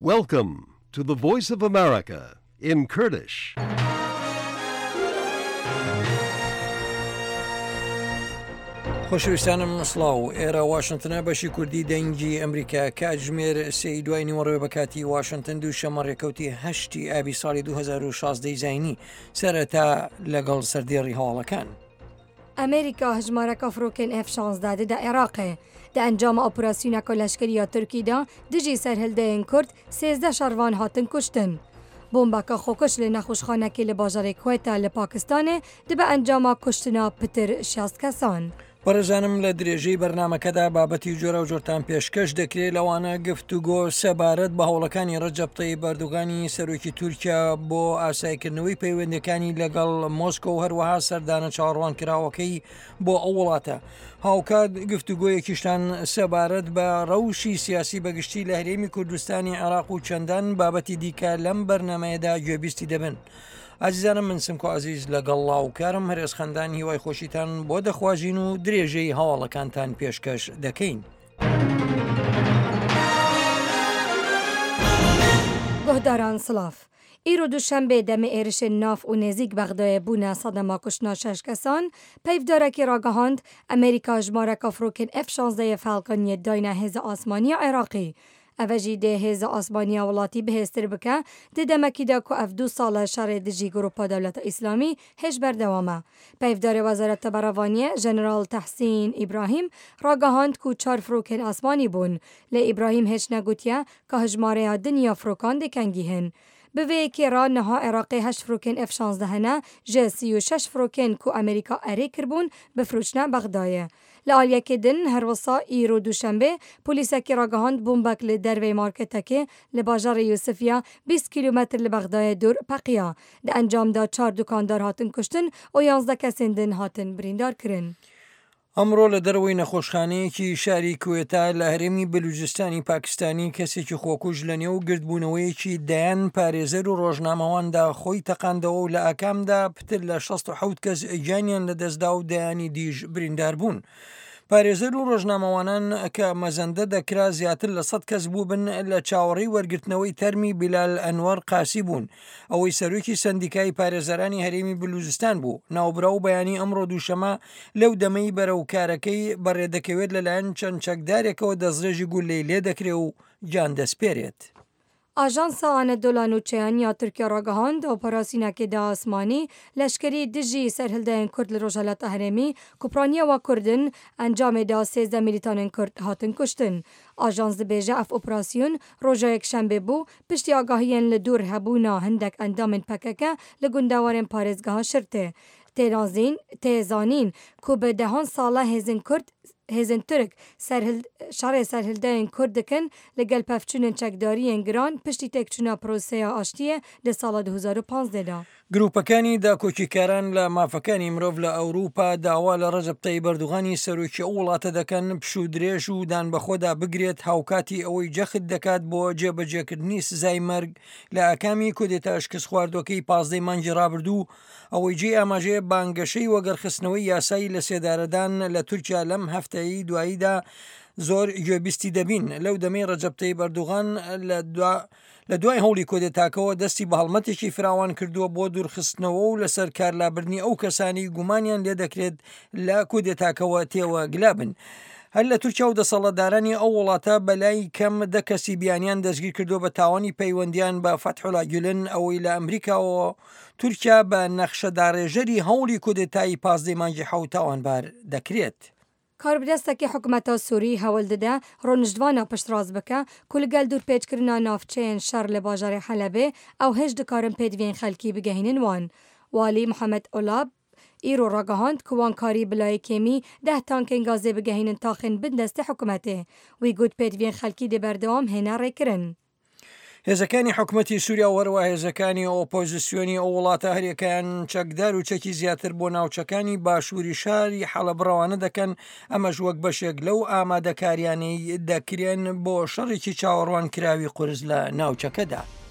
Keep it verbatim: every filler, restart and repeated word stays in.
Welcome to the Voice of America in Kurdish. خۆشەویستانم سڵاو ئێرە واشنتنە بەشی کوردی دەنگی ئەمریکا کاتژمێر سێی دوای نیوەڕۆی بە کاتی واشنتن دوو شەمە ڕێکەوتی هەشتی ئابی ساڵی دوو هەزار و شازدە زاینی سەرەتا لەگەڵ سەردێڕی هەواڵەکان. ئەمریکا هژمارەکە فرۆکێن ئێف شانزدە دە عێراقێ دە ئەنجامە ئۆپراسیۆنەکە لەشکریە تورکیدا دژی سەرهێلدەیەن کورد سێزدە شەڕوان هاتن کوشتن. بۆمبەکە خۆکش لە نەخۆشخانەکەی لە باژارێک کوێتە لە پاکستانێ دەبە ئەنجامە کوشتنا پتر شاست کەسان. بەڕێزانم لە درێژەی بەرنمەکەدا بابەتی جۆرە و جۆرتان پێشکەش دەکرێت لەوانە گفتوگۆ سەبارەت بە هەوڵەکانی ڕەجەب تەیب ئەردۆغانی سەرۆکی تورکیا بۆ ئاسایکردنەوەی پەیوەندەکانی لەگەڵ مۆسکۆ و هەروەها سەردانە چاوەڕوان کراوەکەی بۆ ئەو وڵاتە. هاوکات گفتوگۆیەکیشتان سەبارەت بە ڕەوشی سیاسی بەگشتی لە هەرێمی کوردستانی عێراق و چەندان بابەتی دیکە لەم بەرنمەیەدا گوێبیستی دەبن. ئازیزانم من سمکۆ عزیز لەگەڵ ڵاوکارم هەرێز خەندان هیوای خۆشیتان بۆ دەخوازیین و درێژەی هەواڵەکانتان پێشکەش دەکەین. گۆهداران سلااف. ئیرۆ دووشەمبێ دەمە ئێرشێ ناف و نێزیک بەغدایە بوونە سەدەما کوشتنا شەش کەسان پەیفدارێکی ڕاگەهاند ئەمریکا ژمارەکە فرۆکن ئێف شانزدە فالکۆنیە داینە هێزە ئاسمانیە عێراقی. ئەڤەژی دێ هێزە ئاسمانیا وڵاتی بەهێزتر بکە دەدەمەکیدا کو ئەف دوو ساڵە شەڕێ دژی گروپا دەولەتە ئیسلامی هێش بەردەوامە. پەیفدارێ وەزارەتە بەڕەوانیە ژەنرال تەحسین ئیبراهیم ڕاگەهاند و چار فرۆکێن ئاسمانی بوون لە ئیبراهیم هێچ نەگوتیە کە هژمارەیە دنیا فرۆکان دەکەنگی هەن. بڤەیەکی ڕا نەها عێراقی هەشت فرۆکێن ئێف شانزدە هەنە ژێ سی و شەش فرۆکێن کو ئەمریکا ئەرێ کردبوون بفروشنە بەغدایە. لە ئالیەکێدن هەروەسا ئیرۆ دووشەمبێ پۆلیسێکی ڕاگەهاند بۆمبەک لە دەروێی مارکێتەکێ لە باژارە یوسفیا بیست کیلومتر لە بەغدایە دوور پەقیە لە ئەنجامدا چار دوکاندار هاتن کوشتن و یانزدە کەسێن دن هاتن بریندار کردن. ئەمڕۆ لە دەرەوەی نەخۆشخانەیەکی شاری کوێتە لە هەرێمی بلوجستانی پاکستانی کەسێکی خۆکوژ لە نێو گردبوونەوەیەکی دەیان پارێزەر و ڕۆژنامەواندا خۆی تەقاندەوە و لە ئاکامدا پتر لە شەست و حەوت کەس گیانیان لە دەستدا و دەیانی دیژ بریندار بوون. پارێزەر و ڕۆژنامەوانان کە مەزەندە دەکرا زیاتر لە سەد کەس بوو بن لە چاوەڕی وەرگرتنەوەی تەرمی بیلال ئەنوەر قاسی بوون ئەوەی سەرۆکی سەندیکای پارێزەرانی هەرێمی بلوچستان بوو. ناوبرا و بەیانی ئەمڕۆ دووشەمە لەو دەمەی بەرەوکارەکەی بەڕێدەکەوێت لەلایەن چەند چەکدارێکەوە دەستڕێژی گولەی لێ دەکرێت و گیان دەسپێرێت. ئاژانسا ئانەدۆلا نوچەیانیا تورکیا ڕاگەهاند ئۆپەراسیۆنەکێدا ئاسمانی لەشکری دژی سەرهێلدەیەن کورد لە ڕۆژهەڵاتە هەرێمی کوپرانیەوە کوردن ئەنجامێدا سێزدە میلیتانên کورد هاتن کوشتن. ئاژانس دەبێژە ئەف ئۆپراسیۆن ڕۆژە یەکشەمبێ بوو پشتی ئاگاهیان لە دوور هەبوونا هەندێک ئەندامên پەکەکە لە گونداوارên پارێزگەها شرتێ. تێنازین تێزانین کو بە دەهان ساڵە هێزن کورد هێزن تورک شەڕێ سەرهێلدەیەن کورد دکن لەگەل پەفچوونên چەکداریên giran پشتی تێکچوونا پرۆسەیە ئاشتیە لە ساڵە دوو هەزار و پانزدەدا. گروپەکانی داکۆکیکاران لە مافەکانی مرۆڤ لە ئەوروپا داوا لە ڕەجەب تەیب ئەردۆغانی سەرۆکی ئەو وڵاتە دەکەن پشوو درێژ و دانبەخۆدا بگرێت هاوکاتی ئەوەی جەخت دەکات بۆ جێبەجێکردنی سزای مەرگ لە ئاکامی کودێتا شکست خواردوەکەی پازدەی مانگی ڕابردوو ئەوەی جێ ئاماژەیە بانگەشەی وەگەرخستنەوەی یاسایی لە سێدارەدان لە تورکیا لەم هەفتەیە دواییدا زۆر گوێبیستی دەبین. لەو دەمەی ڕەجەب تەیب ئەردۆغان لە دوا لە دوای هەوڵی کۆدێتاکەوە دەستی بە هەڵمەتێکی فراوان کردووە بۆ دوورخستنەوە و لەسەر کارلابردنی ئەو کەسانی گومانیان لێ دەکرێت لە کودێتاکەوە تێوە گلابن. هەر لە تورکیا و دەسەڵەتدارانی ئەو وڵاتە بەلای کەم دە کەسی بیانیان دەستگیر کردو بە تاوانی پەیوەندیان بە فەتحولا گولن ئەوەی لە ئەمریکاەوە تورکیا بە نەخشەدارێژەری هەوڵی کودێتایی پازدەی مانگی حەوت تاوانبار دەکرێت. کاربدەستێکی حکوومەتە سووری هەوڵ دەدا ڕۆنیژدوانە پشتڕاست بکە کو لەگەل دوورپێچکردنا ناوچەیەن شەڕ لە باژارێ حەلەبێ ئەو هێش دکارن پێدوێن خەلکی بگەهێنن وان. والی محەممەد ئۆلاب ئیرۆ ڕاگەهاند کووانکاری بلای کێمی ده تانکên gazê bigehînin taxên bin destê حکوومەتێ wî got pêdivên xelkî dê berdewam hêne rêkirin. هێزەکانی حکوومەتی سووریا وەرەوە هێزەکانی ئۆپۆزیسیۆنی ئەو وڵاتە هەرێکیان چەکدار و چەکی زیاتر بۆ ناوچەکانی باشووری شاری حەڵەب ڕەوانە دەکەن ئەمەش وەک بەشێک لەو ئامادەکاریانەی دەکرێن بۆ شەڕێکی چاوەڕوان کراوی قورس لە ناوچەکەدا.